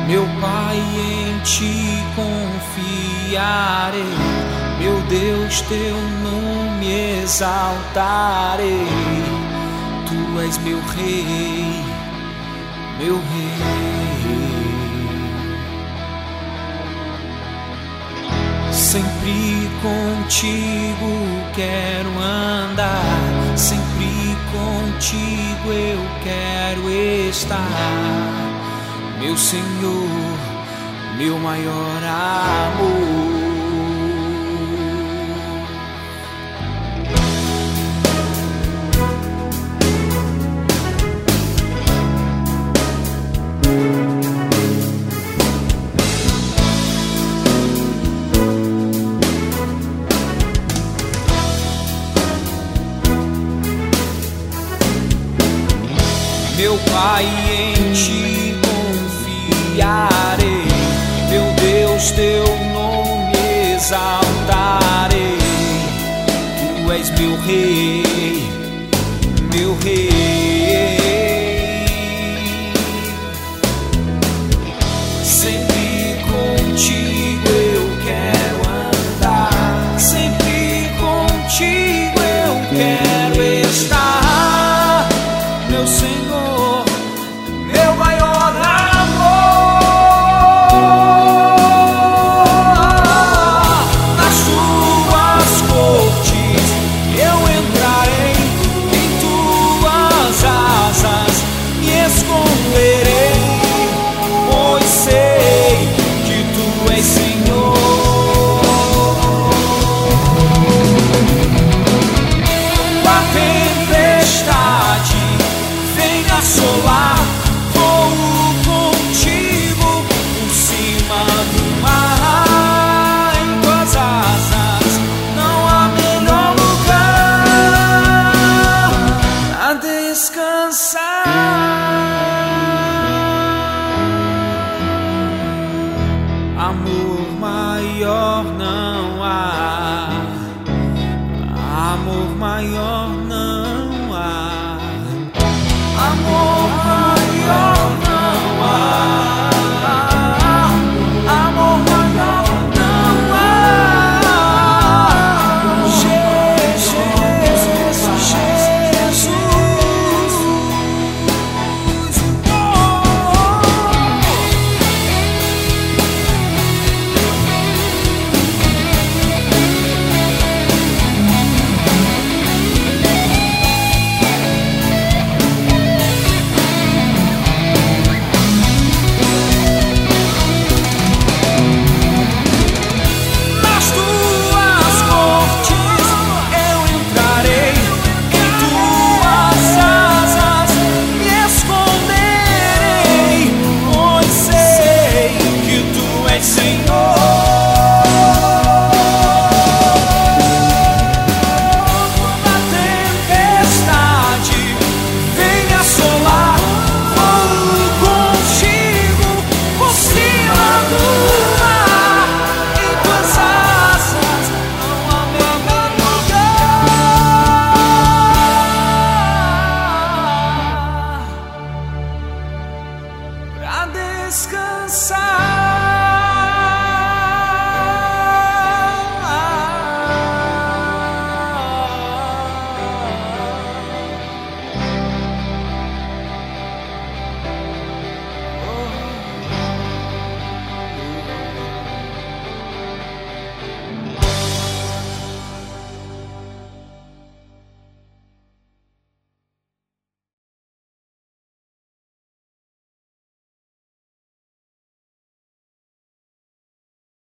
Meu Pai, em Ti confiarei, meu Deus, Teu nome exaltarei. Tu és meu Rei, meu Rei. Sempre contigo quero andar, sempre contigo eu quero estar. Meu Senhor, meu maior amor. Meu Pai, em Ti confiarei, meu Deus, Teu nome exaltarei. Tu és meu Rei, meu Rei. Sempre contigo eu quero andar, sempre contigo eu quero estar. Meu Senhor, meu maior amor. Nas Tuas cortes eu entrarei, em Tuas asas me esconderei, pois sei que Tu és Senhor. A tempestade vem assolar, vou contigo por cima do mar. Em Tuas asas não há melhor lugar a descansar. Amor maior não há, amor maior